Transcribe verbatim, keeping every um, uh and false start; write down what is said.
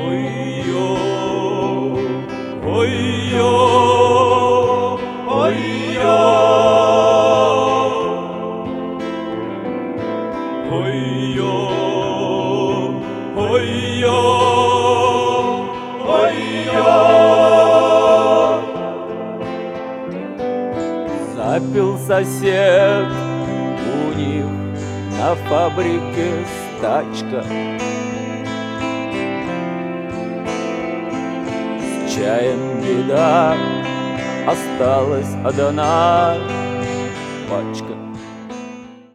Ой-ё, ой-ё, ой-ё, ой-ё, ой-ё, ой-ё. Запил сосед у них на фабрике стачка. С чаем беда, осталась одна пачка.